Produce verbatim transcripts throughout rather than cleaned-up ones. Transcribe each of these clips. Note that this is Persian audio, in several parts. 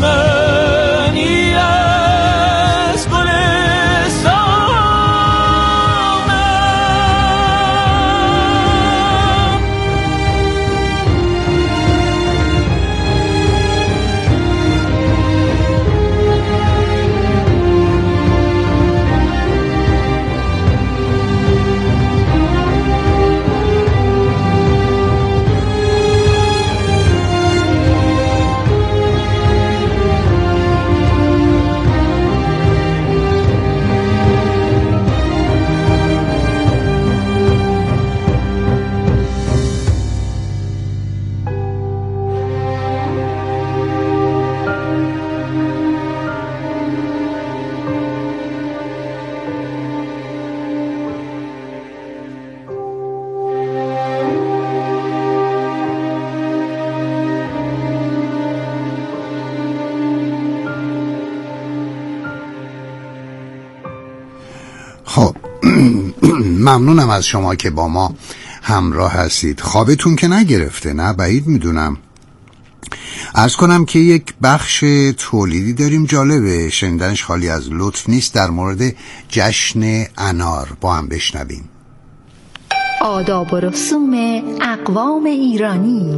ایمنی از گلستانم. خب ممنونم از شما که با ما همراه هستید. خوابتون که نگرفته؟ نه بعید میدونم. عرض کنم که یک بخش تولیدی داریم جالبه، شنیدنش خالی از لطف نیست، در مورد جشن انار. با هم بشنویم. آداب و رسوم اقوام ایرانی.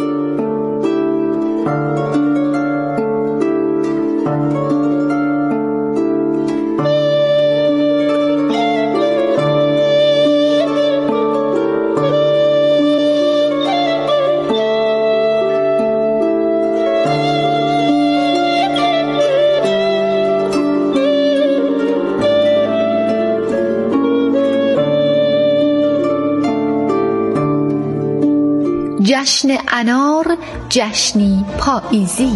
جشن انار جشنی پاییزی.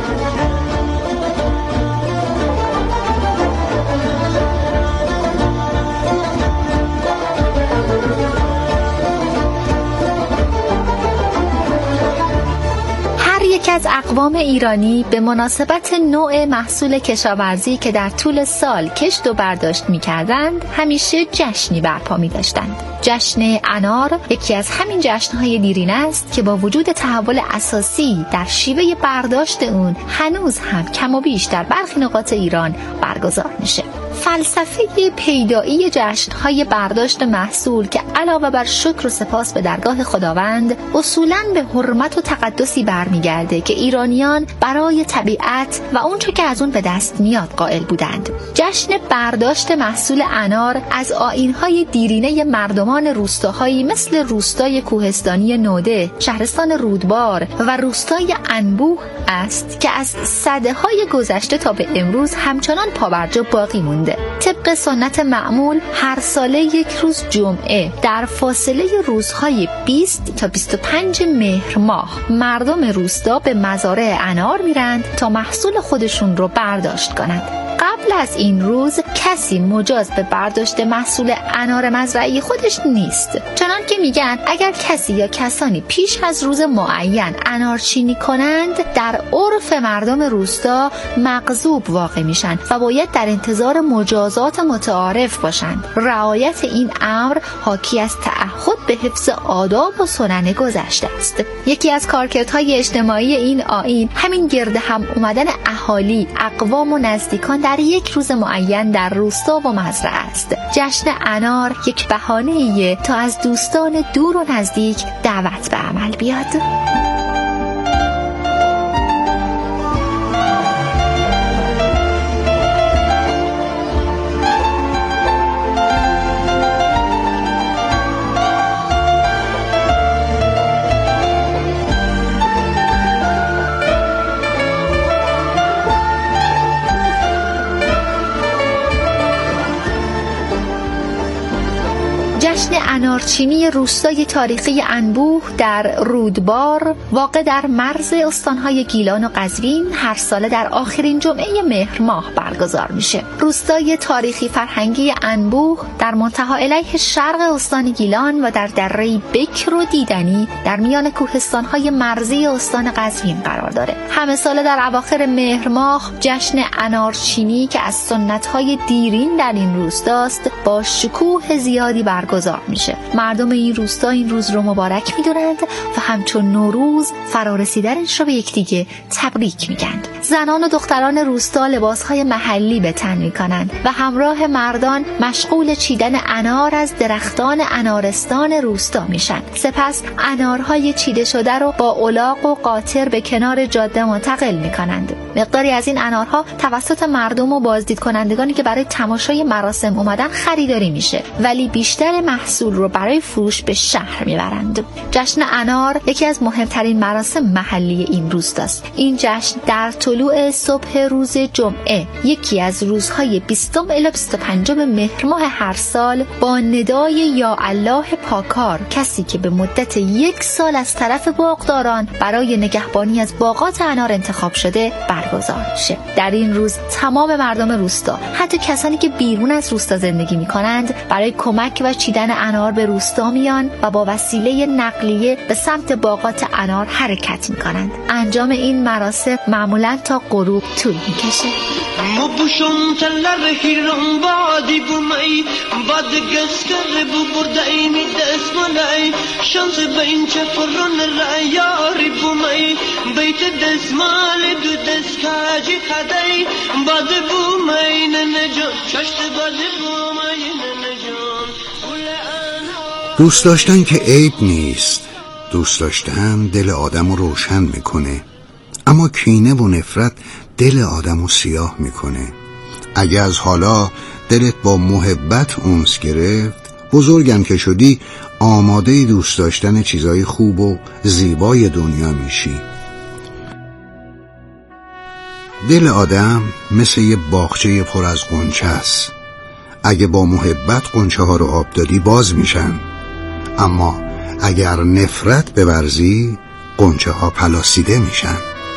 یک از اقوام ایرانی به مناسبت نوع محصول کشاورزی که در طول سال کشت و برداشت می‌کردند همیشه جشنی برپا می‌داشتند. جشن انار یکی از همین جشن‌های دیرینه است که با وجود تحول اساسی در شیوه برداشت اون هنوز هم کم و بیش در برخی نقاط ایران برگزار میشه. فلسفه پیدایی جشن‌های برداشت محصول که علاوه بر شکر و سپاس به درگاه خداوند اصولاً به حرمت و تقدسی برمیگرده که ایرانیان برای طبیعت و اونچه که از اون به دست میاد قائل بودند. جشن برداشت محصول انار از آیین‌های دیرینه مردمان روستاهایی مثل روستای کوهستانی نوده، شهرستان رودبار و روستای انبوه است که از سده‌های گذشته تا به امروز همچنان پابرجا باقی مونده. طبق سنت معمول هر ساله یک روز جمعه در فاصله روزهای بیست تا بیست و پنج مهر ماه مردم روستا به مزارع انار میرند تا محصول خودشون رو برداشت کنند. قبل از این روز کسی مجاز به برداشت محصول انار مزرعی خودش نیست، چنان که میگن اگر کسی یا کسانی پیش از روز معین انارچینی کنند در عرف مردم روستا مغضوب واقع میشن و باید در انتظار مجازات متعارف باشند. رعایت این امر حاکی از تعهد به حفظ آداب و سنن گذشته است. یکی از کارکردهای اجتماعی این آیین همین گرد هم اومدن اهالی، اقوام و نزدیکان در یک روز معین در روستا و مزرعه است. جشن انار یک بهانه‌ایه تا از دوستان دور و نزدیک دعوت به عمل بیاد. جشن انارچینی روستای تاریخی انبوه در رودبار واقع در مرز استانهای گیلان و قزوین هر ساله در آخرین جمعه مهر ماه برگزار میشه. روستای تاریخی فرهنگی انبوه در منتهی علیه شرق استان گیلان و در دره بکر و دیدنی در میان کوهستانهای مرزی استان قزوین قرار داره. همه ساله در اواخر مهر ماه جشن انارچینی که از سنت‌های دیرین در این روستاست با شکوه زیادی برگزار میشه. میشه. مردم این روستا این روز رو مبارک میدونند و همچون نوروز فرارسیدنش رو به یکدیگه تبریک میگن. زنان و دختران روستا لباسهای محلی به تن میکنند و همراه مردان مشغول چیدن انار از درختان انارستان روستا میشن. سپس انارهای چیده شده رو با الاغ و قاطر به کنار جاده منتقل میکنند. مقداری از این انارها توسط مردم و بازدید کنندگانی که برای تماشای مراسم اومدن خریداری میشه، ولی بیشتر محصول رو برای فروش به شهر میبرند. جشن انار یکی از مهمترین مراسم محلی این روستاست. این جشن در طلوع صبح روز جمعه، یکی از روزهای بیستم الی بیست و پنجم مهر ماه هر سال، با ندای یا الله پاکار، کسی که به مدت یک سال از طرف باغداران برای نگهبانی از باغات انار انتخاب شده برگزار شه. در این روز تمام مردم روستا، حتی کسانی که بیرون از روستا زندگی می‌کنند، برای کمک و چیدن انار به روستا میان و با وسیله نقلیه به سمت باغات انار حرکت می‌کنند. انجام این مراسم معمولاً تا غروب طول می‌کشه. مبوشم تلر هیرم بادی بومی باد گسکر بو بردای می دست ملای شانس بین چفرون رایاری بومی بیت دست مال دو دست کاجی خدای باد بومی ننجان چشت باد بومی ننجان. دوست داشتن که عیب نیست. دوست داشتن دل آدم رو روشن میکنه، اما کینه و نفرت دل آدمو سیاه میکنه. اگه از حالا دلت با محبت اونس گرفت، بزرگم که شدی آماده دوست داشتن چیزای خوب و زیبای دنیا میشی. دل آدم مثل یه باغچه پر از غنچه است. اگه با محبت غنچه ها رو آب دادی باز میشن، اما اگر نفرت بورزی غنچه ها پلاسیده میشن.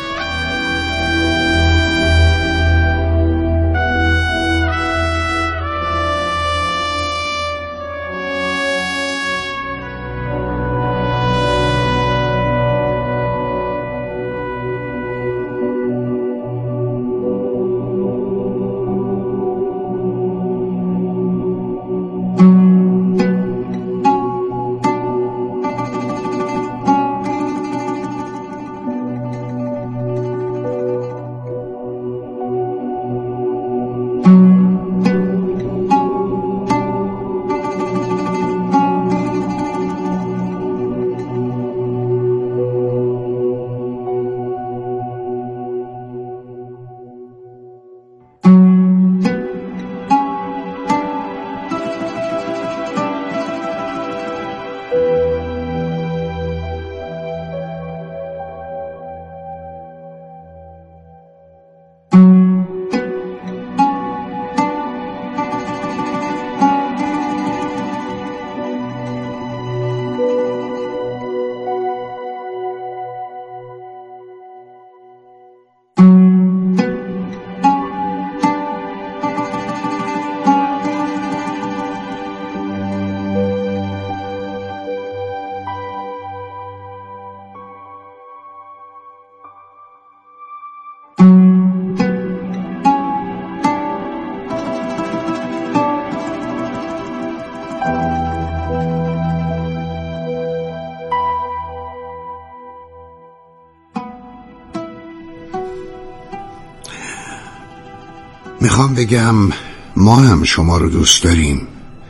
میخوام بگم ما هم شما رو دوست داریم.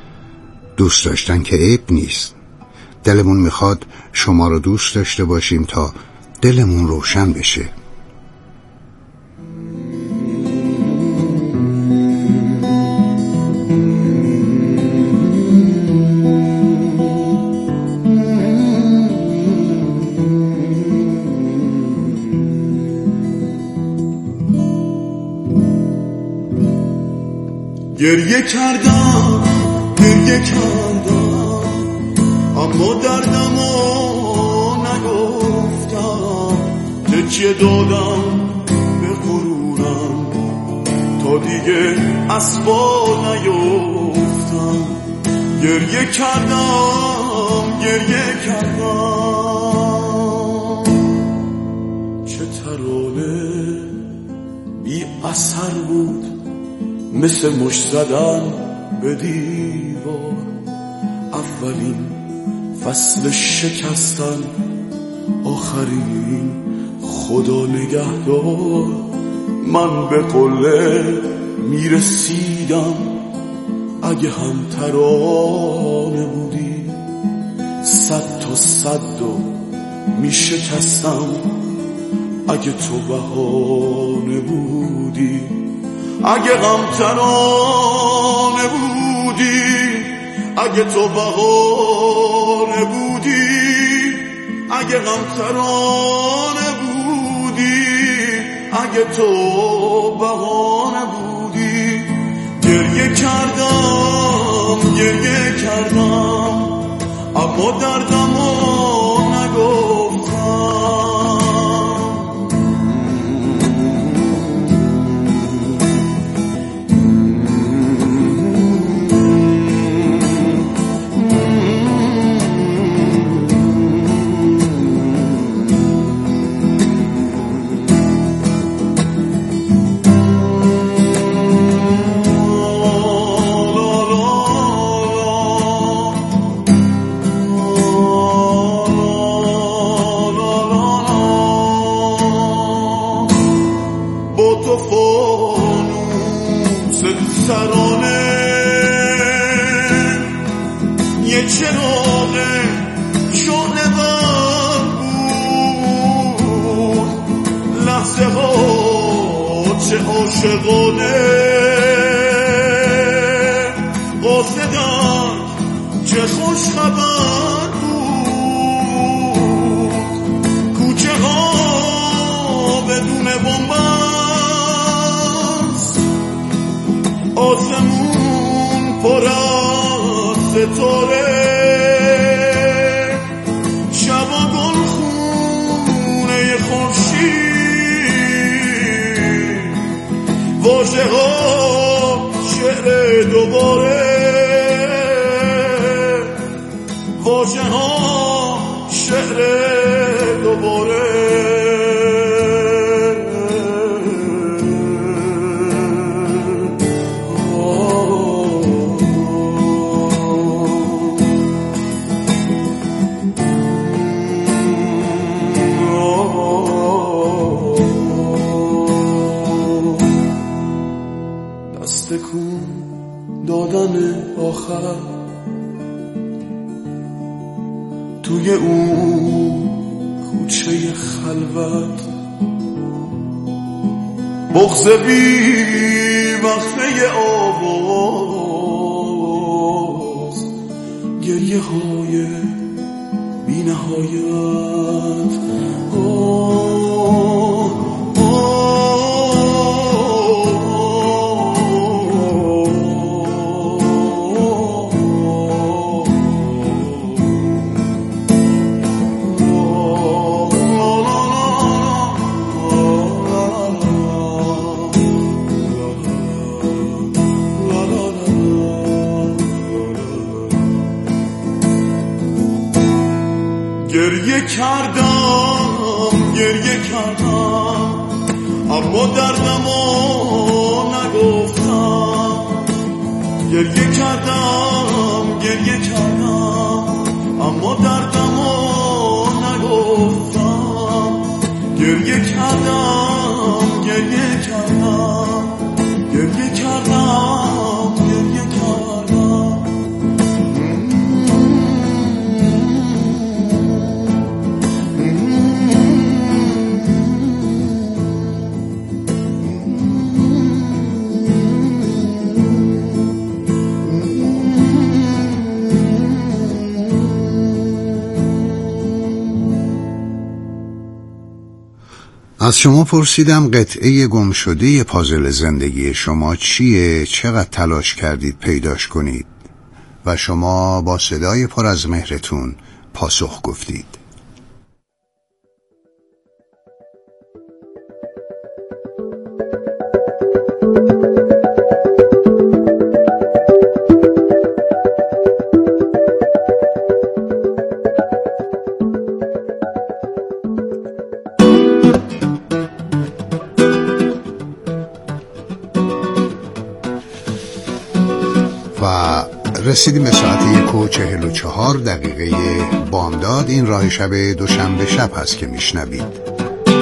دوست داشتن که عیب نیست. دلمون میخواد شما رو دوست داشته باشیم تا دلمون روشن بشه. گریه کردم گریه کردم اما دردمو نگفتم، تکیه دادم به غرورم تا دیگه اسبا نیفتم. گریه کردم گریه کردم، چه ترانه بی اثر بود، مثل مشت زدن به دیوار. اولین فصل شکستن، آخرین خدا نگهدار. من به قله میرسیدم اگه هم ترانه بودی، صد تا صد و میشکستم اگه تو بهانه بودی. اگه غم ترانه بودی، اگه تو بهانه بودی، اگه غم ترانه بودی، اگه تو بهانه بودی. گریه کردم گریه کردم اما دردمو نگفتم. عاشقانه قاصدم چه خوش خبر بود. کوچه ها بدون بنبست، آسمون پر از ستاره، شبا گل خونه خورشید، واژه ها شعر دوباره، واژه ها شعر دوباره. دادن آخر توی اون کوچه خلوت، بغض بی وقفه آواز، گریه های بی نهایت. گریه کردم گریه کردم اما دردمو نگفتم. گریه کردم گریه کردم اما دردمو نگفتم. گریه کردم گریه کردم گریه کردم گریه کردم. از شما پرسیدم قطعه گم شده پازل زندگی شما چیه؟ چقدر تلاش کردید پیداش کنید؟ و شما با صدای پر از مهرتون پاسخ گفتید. رسیدیم به ساعت یک و چهل و چهار دقیقه بامداد. این راه شب دوشنبه شب هست که میشنوید.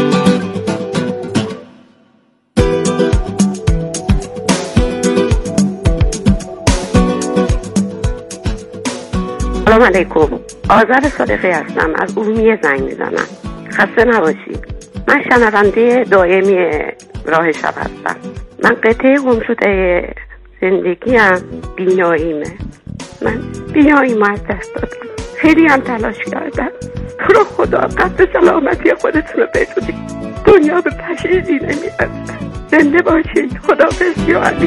سلام علیکم، آذر صادقی هستم، از ارومیه زنگ میزنم. خسته نباشید. من شنونده دائمی راه شب هستم. من قطعه گم شده زندگیم بیناییمه. من بیناییم از دست دادم، خیلی هم تلاش کردم. تو رو خدا قصد سلامتی خودتون رو بدونید، دنیا به پشیزی نمیاد. زنده باشید. خداحافظ یا علی.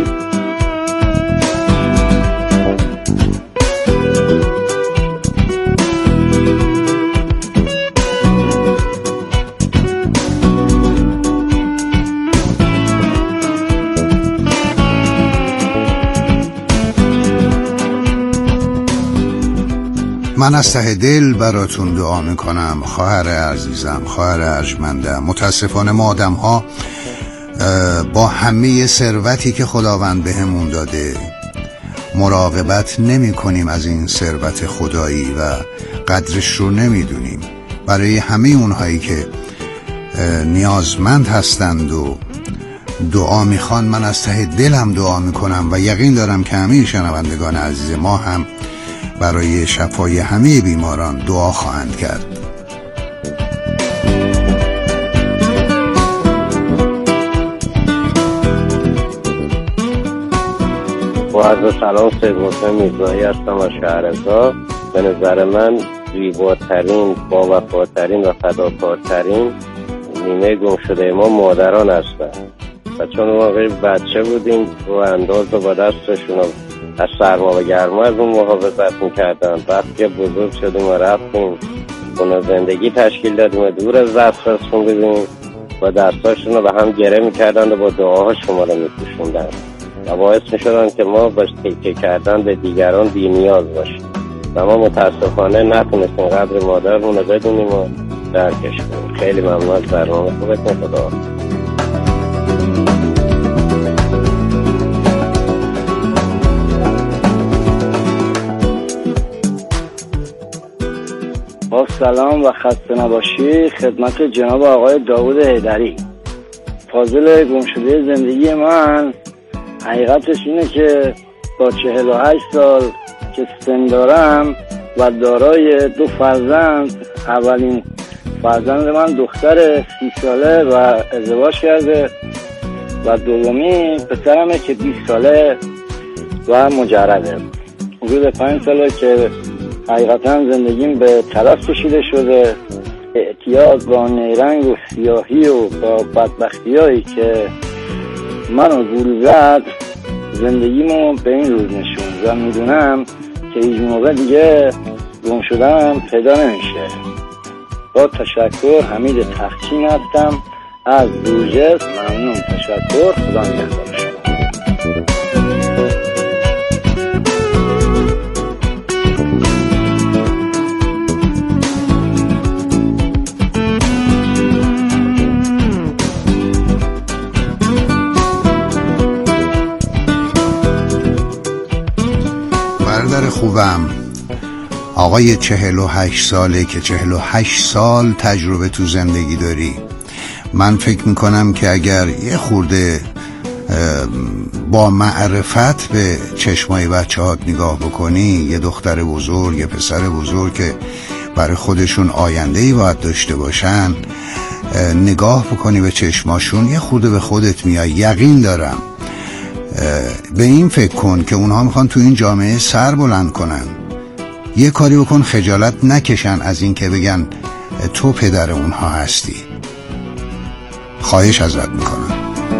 من از ته دل براتون دعا میکنم خواهر عزیزم، خواهر ارجمندم. متاسفانه ما آدم ها با همه ثروتی که خداوند بهمون داده مراقبت نمی کنیم از این ثروت خدایی و قدرش رو نمیدونیم. برای همه اونهایی که نیازمند هستند و دعا میخوان، من از ته دلم دعا میکنم و یقین دارم که همه شنوندگان عزیز ما هم برای شفای همه بیماران دعا خواهند کرد. با عرض سلام، سید محسن میرزایی هستم از شهرزا. به نظر من زیباترین، با وفاترین و فداکارترین نیمه گم شده ما مادران هستند و چون ما بچه بودیم و انداز و با دستشون از سرما و گرما از اون محافظت میکردن. وقتی که بزرگ شدیم و رفتیم خونه زندگی تشکیل دادیم و دور از دسترسشون بودیم و دستاشون رو به هم گره میکردن و با دعاها شما رو میپوشوندن و باعث میشدن که ما باش تکیه کردن به دیگران بی نیاز باشیم و ما متاسفانه نتونستیم قدر مادرمون رو بدونیم و درکش کنیم. خیلی ممنون از برنامه خوبتون. خدا با سلام و خسته نباشی خدمت جناب آقای داوود حیدری. فاضل گمشده زندگی من حقیقتش اینه که با چهل و هشت سال که سن دارم و دارای دو فرزند، اولین فرزند من دختر سی ساله و ازدواج کرده و دومی پسرمه که بیست ساله و مجرده. حدود پنج ساله که حقیقتا زندگیم به تلف کشیده شده. اعتیاد با نیرنگ و سیاهی و با بدبختی هایی که منو گول زد زندگیمو به این روز نشون و میدونم که هیچ موقع دیگه گم شدم پیدا نمیشه. با تشکر، حمید تخچین هستم از بورجست. ممنون، تشکر، خدا نگهدار شما. خوبم آقای چهل و هشت ساله که چهل و هشت سال تجربه تو زندگی داری. من فکر میکنم که اگر یه خورده با معرفت به چشمای بچه هات نگاه بکنی، یه دختر بزرگ، یه پسر بزرگ که برای خودشون آینده‌ای باید داشته باشن، نگاه بکنی به چشماشون، یه خورده به خودت میای. یقین دارم به این فکر کن که اونها میخوان تو این جامعه سر بلند کنن. یه کاری بکن خجالت نکشن از این که بگن تو پدر اونها هستی. خواهش ازت میکنم.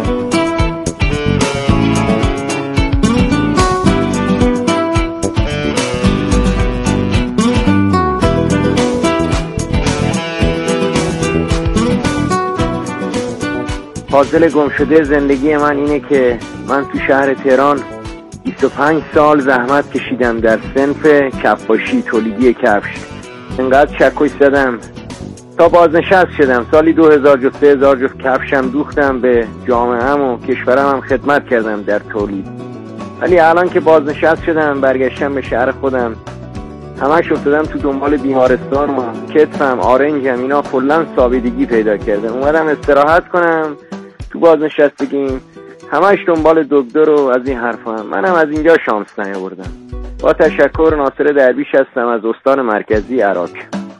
فاضل گمشده زندگی من اینه که من تو شهر تهران بیست و پنج سال زحمت کشیدم در صنف کفاشی، تولیدی کفش. انقدر چکش زدم تا بازنشست شدم. سالی دو هزار جفت سه هزار جفت کفشم دوختم، به جامعه‌ام و کشورم هم خدمت کردم در تولید. ولی الان که بازنشست شدم برگشتم به شهر خودم، همش افتادم تو دنبال بیمارستان و کتفم آرنجم اینا کلا سابیدگی پیدا کرده. اومدم استراحت کنم تو بازنشستگیم، همش دنبال دکتر و از این حرفا هم. منم از اینجا شانس نیاوردم. با تشکر، ناصر درویش هستم از استان مرکزی عراق.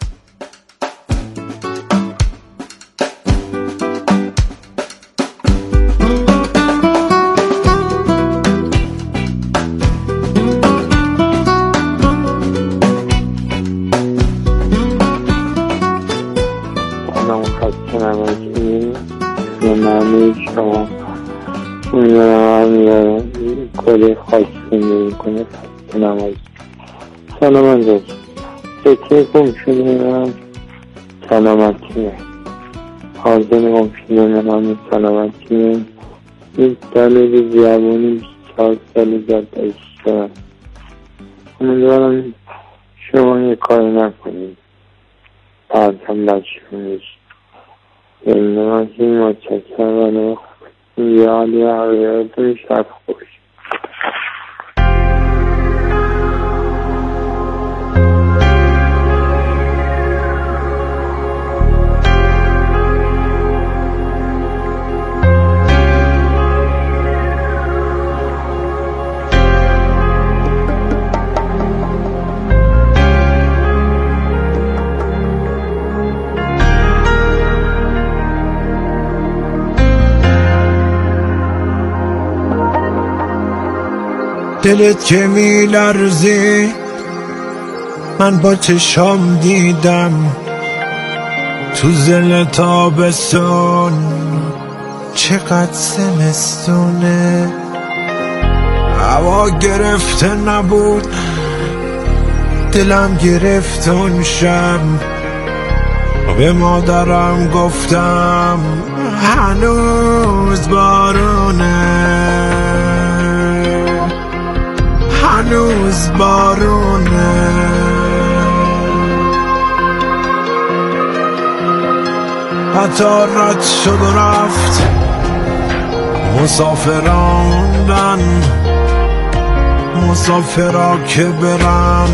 کلی خاک زندگی کنه نماز سلامت داشت فکر گم شده من سلامتیه حاضر گم شده من سلامتیه یک دلیل زیابونی بیست چهار سالی جاده اشترم امیدوارم شما یه کاری نکنید بعد هم لشکنیش یعنی نمازی مچکر و نخ یالی عویادون شب خوش. دلت که می لرزی من با چشام دیدم تو زل تابستون چقدر زمستونه هوا گرفته نبود دلم گرفت اون شب به مادرم گفتم هنوز بارونه هنوز بارونه حتی رد شد و رفت مسافراندن مسافرا که برن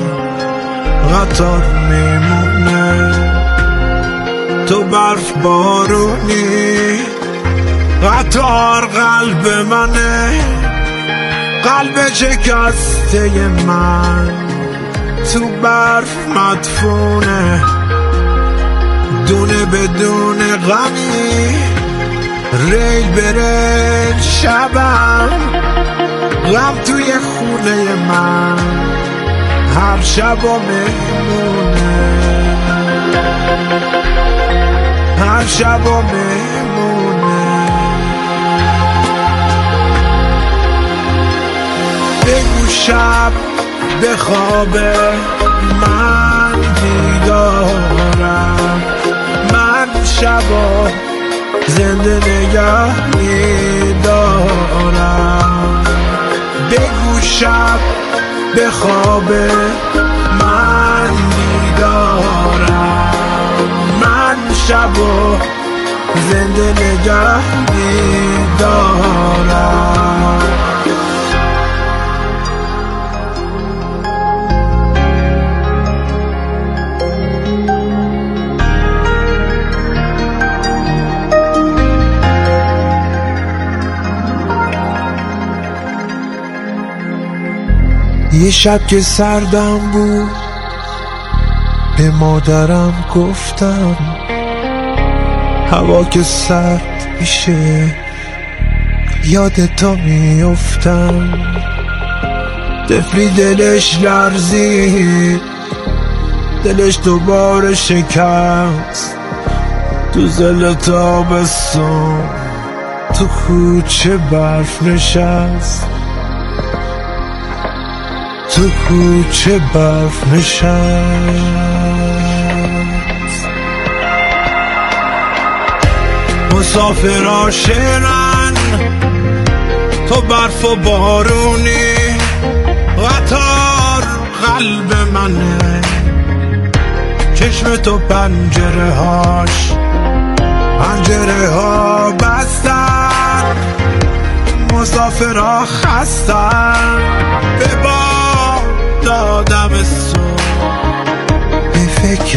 قطار میمونه تو برف بارونی قطار قلب منه قلب شکسته من تو برف مدفونه دونه بدون غمی ریل بره شبم غم توی خونه من هر شب و میمونه هر شب و میمونه بگو شب به خواب من بیدارم من شبا زنده نگه میدارم بگو شب به خواب من بیدارم من شبا زنده نگه میدارم یه شب که سردم بود به مادرم گفتم هوا که سرد میشه یاد تو میافتم طفلی دلش لرزید دلش دوباره شکست تو زل تابستون تو کوچه برف نشست تو کوچه برف نشست مسافرها شیرن تو برف و بارونی قطار قلب منه چشم تو پنجره هاش پنجره ها بستن مسافرها خستن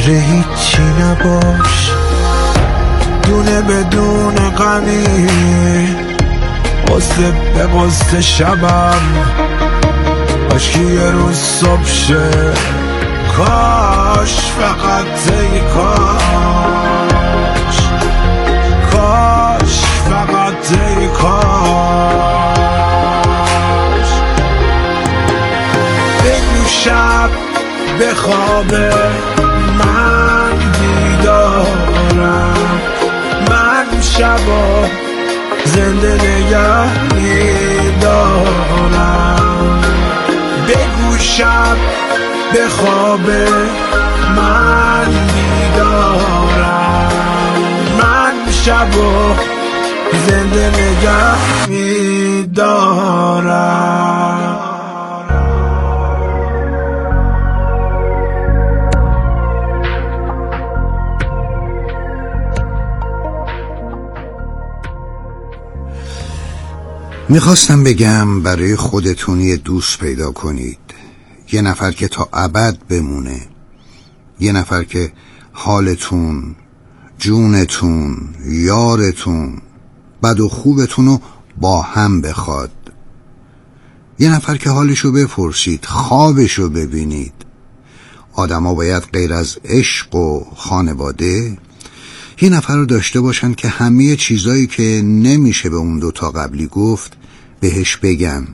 فکر هیچی نباش، دونه بدون غمی، قصه به قصه شبم کاش که یه روز صبح شه، کاش فقط ای کاش، کاش فقط ای کاش. بگو شب به خوابه من بیدارم، من شبا زنده نگه میدارم. بگو شب به خوابه من بیدارم، من شبا زنده نگه میدارم. میخواستم بگم برای خودتون یه دوست پیدا کنید، یه نفر که تا ابد بمونه، یه نفر که حالتون، جونتون، یارتون، بد و خوبتون رو با هم بخواد، یه نفر که حالشو بپرسید، خوابشو ببینید. آدم ها باید غیر از عشق و خانواده یه نفر رو داشته باشن که همه چیزایی که نمیشه به اون دوتا قبلی گفت بهش بگن،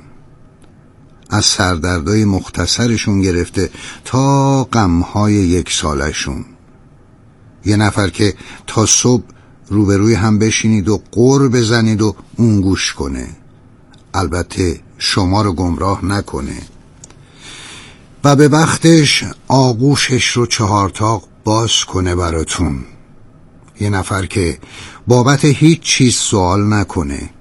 از سردردهای مختصرشون گرفته تا غمهای یک سالشون. یه نفر که تا صبح روبروی هم بشینید و غر بزنید و اون گوش کنه، البته شما رو گمراه نکنه و به وقتش آغوشش رو چهارتاق باز کنه براتون. یه نفر که بابت هیچ چیز سوال نکنه،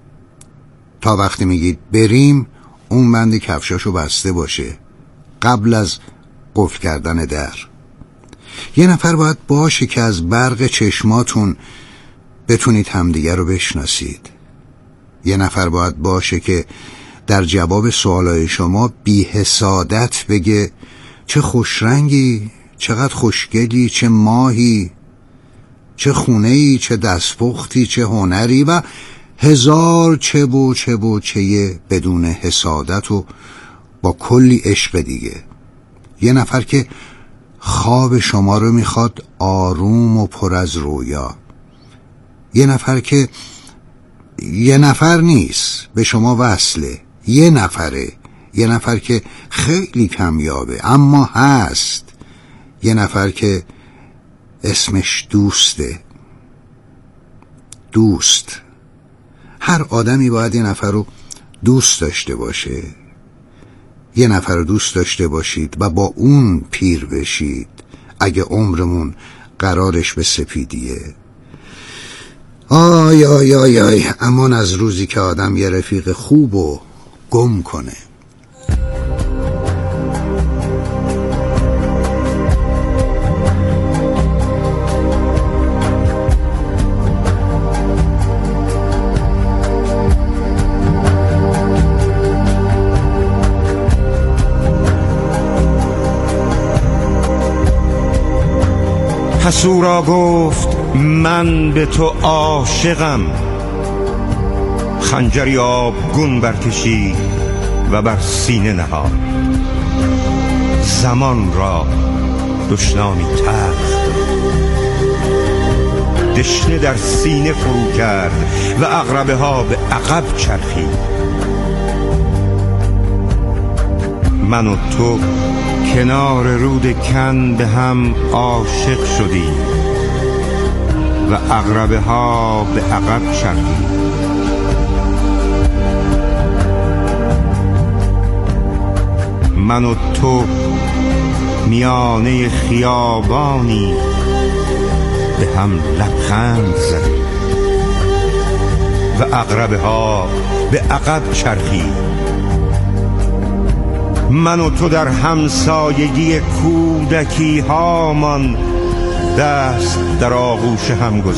تا وقتی میگید بریم اون بند کفشاشو بسته باشه قبل از قفل کردن در. یه نفر باید باشه که از برق چشماتون بتونید همدیگر رو بشناسید. یه نفر باید باشه که در جواب سوالای شما بی حسادت بگه چه خوشرنگی، چقدر خوشگلی، چه ماهی، چه خونه‌ای، چه دستپختی، چه هنری و هزار چه و چه و چه بدون حسادت و با کلی عشق دیگه. یه نفر که خواب شما رو میخواد آروم و پر از رویا. یه نفر که یه نفر نیست، به شما وصله، یه نفره، یه نفر که خیلی کمیابه اما هست، یه نفر که اسمش دوسته. دوست، هر آدمی باید یه نفر رو دوست داشته باشه. یه نفر رو دوست داشته باشید و با اون پیر بشید اگه عمرمون قرارش به سپیدیه. آی آی آی آی امان از روزی که آدم یه رفیق خوب و گم کنه. حسورا گفت من به تو عاشقم، خنجری آبگون برکشید و بر سینه نهاد. زمان را دشنامی تلخ دشنه در سینه فرو کرد و عقربه ها به عقب چرخید. من و تو کنار رود کن به هم عاشق شدیم و عقربه ها به عقب چرخید. من و تو میانه خیابانی به هم لبخند زدیم و عقربه ها به عقب چرخید. من و تو در همسایگی کودکی هامان دست در آغوش هم گذاشتیم.